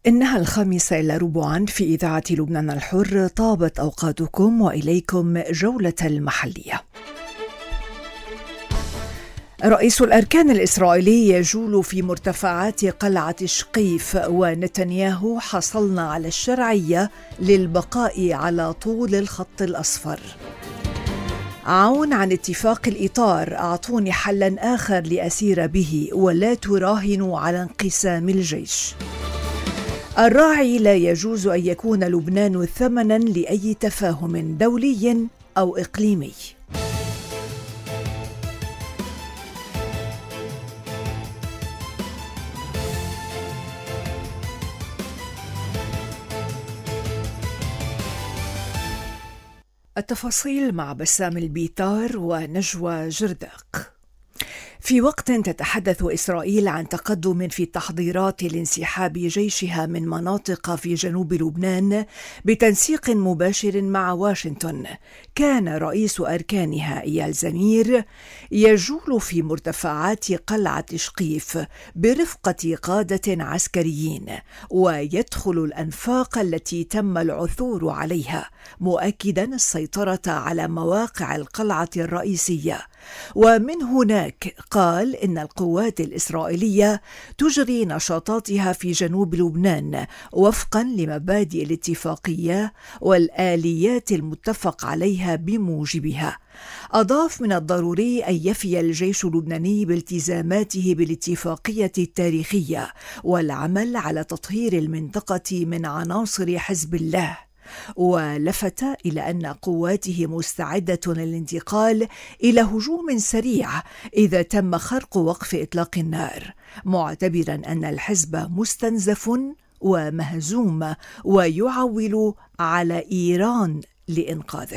إنها 5:15 في إذاعة لبنان الحر. طابت أوقاتكم وإليكم جولة المحلية. رئيس الأركان الإسرائيلي يجول في مرتفعات قلعة شقيف، ونتنياهو: حصلنا على الشرعية للبقاء على طول الخط الأصفر. عون عن اتفاق الإطار، أعطوني حلا آخر لأسير به ولا تراهنوا على انقسام الجيش. الراعي: لا يجوز أن يكون لبنان ثمنا لأي تفاهم دولي أو إقليمي. التفاصيل مع بسام البيطار ونجوى جرداق. في وقت تتحدث إسرائيل عن تقدم في التحضيرات لانسحاب جيشها من مناطق في جنوب لبنان بتنسيق مباشر مع واشنطن، كان رئيس أركانها إيال زمير يجول في مرتفعات قلعة شقيف برفقة قادة عسكريين، ويدخل الأنفاق التي تم العثور عليها، مؤكدا السيطرة على مواقع القلعة الرئيسية. ومن هناك قال إن القوات الإسرائيلية تجري نشاطاتها في جنوب لبنان وفقا لمبادئ الاتفاقية والآليات المتفق عليها بموجبها. أضاف: من الضروري أن يفي الجيش اللبناني بالتزاماته بالاتفاقية التاريخية والعمل على تطهير المنطقة من عناصر حزب الله. ولفت إلى أن قواته مستعدة للانتقال إلى هجوم سريع إذا تم خرق وقف إطلاق النار، معتبرا أن الحزب مستنزف ومهزوم ويعول على إيران لإنقاذه.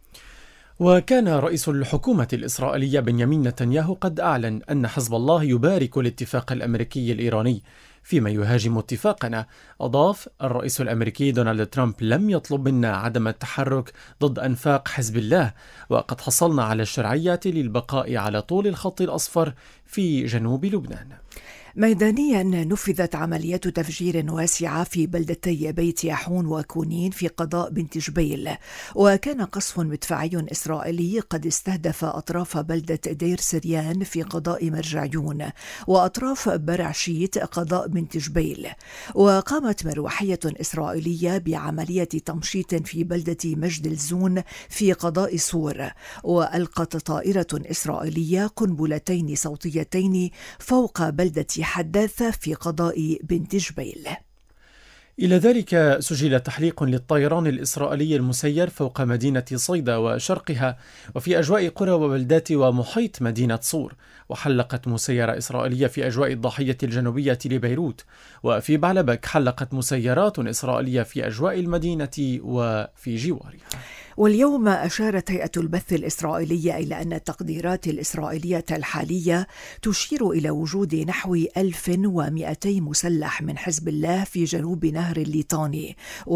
وكان رئيس الحكومة الإسرائيلية بنيامين نتنياهو قد أعلن أن حزب الله يبارك الاتفاق الأمريكي الإيراني فيما يهاجم اتفاقنا. أضاف: الرئيس الأمريكي دونالد ترامب لم يطلب منا عدم التحرك ضد أنفاق حزب الله، وقد حصلنا على الشرعية للبقاء على طول الخط الأصفر في جنوب لبنان. ميدانيا، نفذت عمليات تفجير واسعة في بلدتي بيت ياحون وكونين في قضاء بنت جبيل، وكان قصف مدفعي إسرائيلي قد استهدف أطراف بلدة دير سريان في قضاء مرجعيون وأطراف برعشيت قضاء بنت جبيل. وقامت مروحية إسرائيلية بعملية تمشيط في بلدة مجد الزون في قضاء صور، وألقت طائرة إسرائيلية قنبلتين صوتيتين فوق بلدة حداثة في قضاء بنت جبيل. إلى ذلك سجل تحليق للطيران الإسرائيلي المسير فوق مدينة صيدا وشرقها وفي أجواء قرى وبلدات ومحيط مدينة صور، وحلقت مسيرة إسرائيلية في أجواء الضاحية الجنوبية لبيروت، وفي بعلبك حلقت مسيرات إسرائيلية في أجواء المدينة وفي جوارها. واليوم أشارت هيئة البث الإسرائيلية إلى أن التقديرات الإسرائيلية الحالية تشير إلى وجود نحو 1200 مسلح من حزب الله في جنوب نهر الليطاني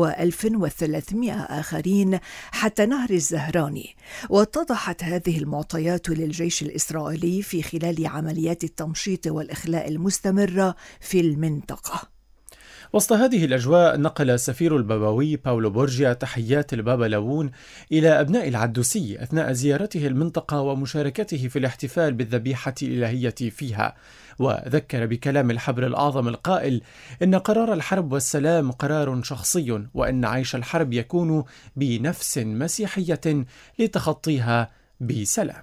و1300 آخرين حتى نهر الزهراني. واتضحت هذه المعطيات للجيش الإسرائيلي في خلال عمليات التمشيط والإخلاء المستمرة في المنطقة. وسط هذه الأجواء نقل سفير البابوي باولو بورجيا تحيات البابا لاوون إلى أبناء العدوسي أثناء زيارته المنطقة ومشاركته في الاحتفال بالذبيحة الإلهية فيها، وذكر بكلام الحبر الأعظم القائل: إن قرار الحرب والسلام قرار شخصي، وأن عيش الحرب يكون بنفس مسيحية لتخطيها بسلام.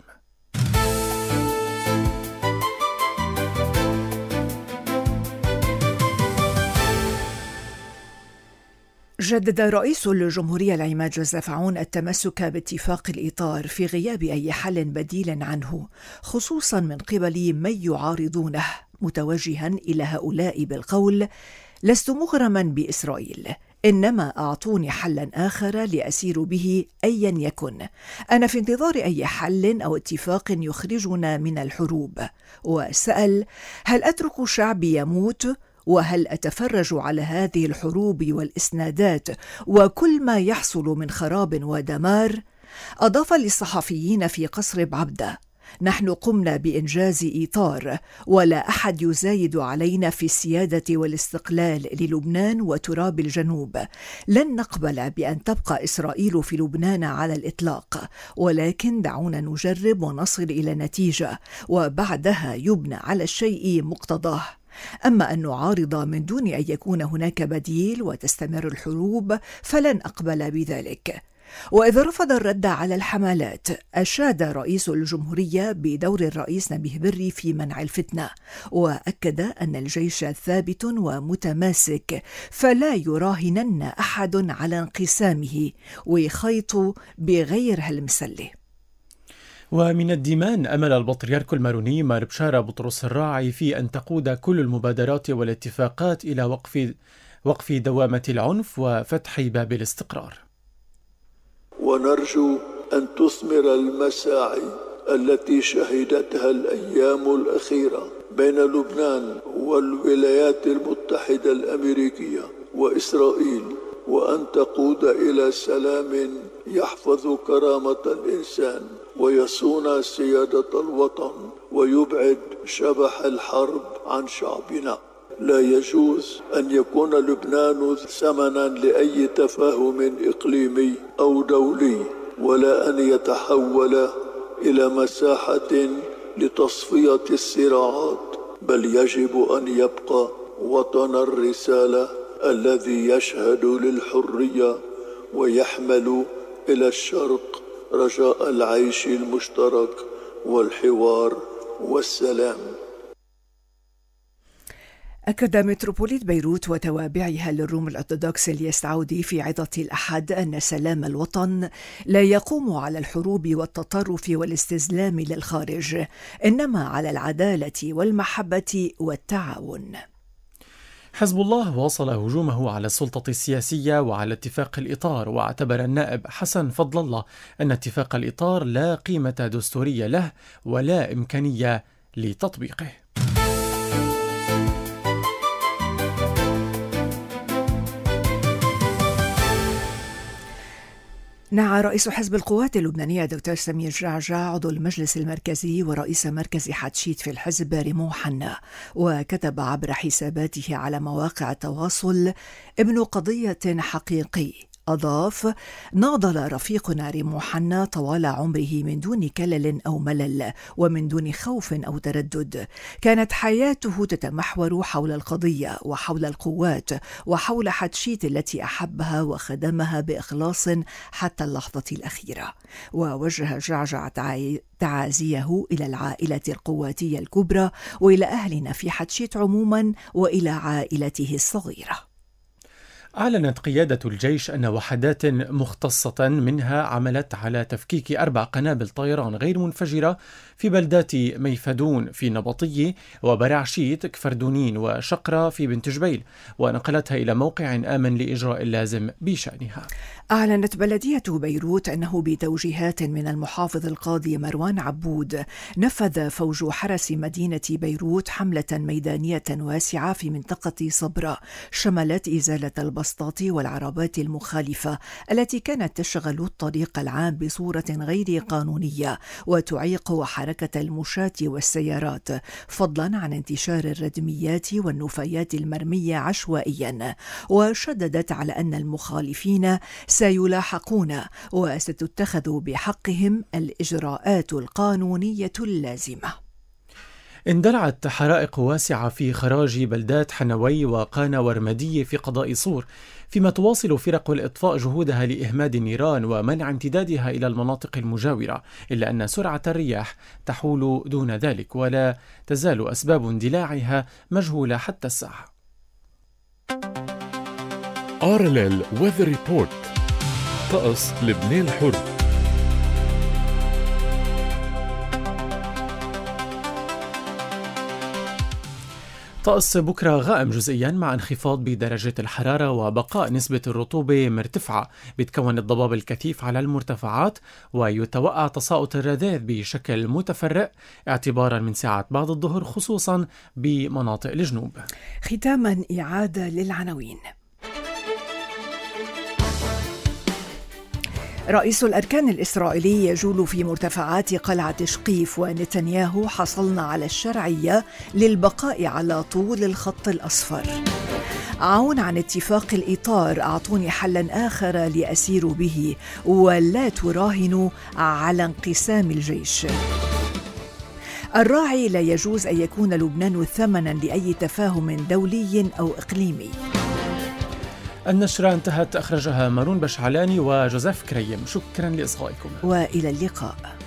جدد رئيس الجمهورية العماد جوزيف عون التمسك باتفاق الإطار في غياب أي حل بديل عنه، خصوصا من قبل من يعارضونه، متوجها إلى هؤلاء بالقول: لست مغرما بإسرائيل، إنما أعطوني حلا آخر لأسير به أيا يكن. أنا في انتظار أي حل أو اتفاق يخرجنا من الحروب. وسأل: هل أترك شعبي يموت؟ وهل أتفرج على هذه الحروب والإسنادات وكل ما يحصل من خراب ودمار؟ أضاف للصحفيين في قصر بعبدة: نحن قمنا بإنجاز إطار، ولا أحد يزايد علينا في السيادة والاستقلال للبنان وتراب الجنوب. لن نقبل بأن تبقى إسرائيل في لبنان على الإطلاق، ولكن دعونا نجرب ونصل إلى نتيجة، وبعدها يبنى على الشيء مقتضاه. أما أن نعارض من دون أن يكون هناك بديل وتستمر الحروب فلن أقبل بذلك. وإذا رفض الرد على الحملات، أشاد رئيس الجمهورية بدور الرئيس نبيه بري في منع الفتنة، وأكد أن الجيش ثابت ومتماسك، فلا يراهنن أحد على انقسامه ويخيط بغير هالمسلة. ومن الديمان أمل البطريرك الماروني مار بشارة بطرس الراعي في أن تقود كل المبادرات والاتفاقات إلى وقف دوامة العنف وفتح باب الاستقرار. ونرجو أن تثمر المساعي التي شهدتها الأيام الأخيرة بين لبنان والولايات المتحدة الأمريكية وإسرائيل، وأن تقود إلى سلام يحفظ كرامة الإنسان ويصون سيادة الوطن ويبعد شبح الحرب عن شعبنا. لا يجوز أن يكون لبنان ثمنا لأي تفاهم إقليمي أو دولي، ولا أن يتحول إلى مساحة لتصفية الصراعات، بل يجب أن يبقى وطن الرسالة الذي يشهد للحرية ويحمل إلى الشرق رجاء العيش المشترك والحوار والسلام. أكد متروبوليت بيروت وتوابعها للروم الأرثوذكس الياس عودي في عظة الأحد أن سلام الوطن لا يقوم على الحروب والتطرف والاستسلام للخارج، إنما على العدالة والمحبة والتعاون. حزب الله واصل هجومه على السلطة السياسية وعلى اتفاق الإطار، واعتبر النائب حسن فضل الله أن اتفاق الإطار لا قيمة دستورية له ولا إمكانية لتطبيقه. نعى رئيس حزب القوات اللبنانية دكتور سمير جعجع عضو المجلس المركزي ورئيس مركز حتشيت في الحزب ريمون حنا، وكتب عبر حساباته على مواقع التواصل: ابن قضية حقيقي. أضاف: ناضل رفيقنا ريمون حنا طوال عمره من دون كلل أو ملل ومن دون خوف أو تردد. كانت حياته تتمحور حول القضية وحول القوات وحول حتشيت التي أحبها وخدمها بإخلاص حتى اللحظة الأخيرة. ووجه جعجع تعازيه إلى العائلة القواتية الكبرى وإلى أهلنا في حتشيت عموما وإلى عائلته الصغيرة. أعلنت قيادة الجيش أن وحدات مختصة منها عملت على تفكيك 4 قنابل طيران غير منفجرة في بلدات ميفدون في نبطية وبرعشيت كفردونين وشقرة في بنت جبيل، ونقلتها إلى موقع آمن لإجراء اللازم بشأنها. أعلنت بلدية بيروت أنه بتوجيهات من المحافظ القاضي مروان عبود نفذ فوج حرس مدينة بيروت حملة ميدانية واسعة في منطقة صبرا شملت إزالة البسطات والعربات المخالفة التي كانت تشغل الطريق العام بصورة غير قانونية وتعيق حركة المشاة والسيارات، فضلا عن انتشار الردميات والنفايات المرمية عشوائيا. وشددت على أن المخالفين سيلاحقون وستتخذ بحقهم الإجراءات القانونية اللازمة. اندلعت حرائق واسعة في خراج بلدات حنوي وقانا ورمدية في قضاء صور، فيما تواصل فرق الإطفاء جهودها لإهماد النيران ومنع امتدادها إلى المناطق المجاورة، إلا أن سرعة الرياح تحول دون ذلك، ولا تزال أسباب اندلاعها مجهولة حتى الساعة. RLL Weather Report. طقس لبنان الحر. طقس بكرة غائم جزئيا مع انخفاض بدرجة الحرارة وبقاء نسبة الرطوبة مرتفعة، بيتكون الضباب الكثيف على المرتفعات ويتوقع تساقط الرذاذ بشكل متفرق اعتبارا من ساعة بعد الظهر خصوصا بمناطق الجنوب. ختاما إعادة للعناوين. رئيس الأركان الإسرائيلي يجول في مرتفعات قلعة شقيف، ونتنياهو حصلنا على الشرعية للبقاء على طول الخط الأصفر. عون عن اتفاق الإطار، أعطوني حلا آخر لأسير به، ولا تراهنوا على انقسام الجيش. الراعي: لا يجوز أن يكون لبنان ثمنا لأي تفاهم دولي أو إقليمي. النشرة انتهت، أخرجها مارون بشعلاني وجوزيف كريم. شكرا لإصغائكم وإلى اللقاء.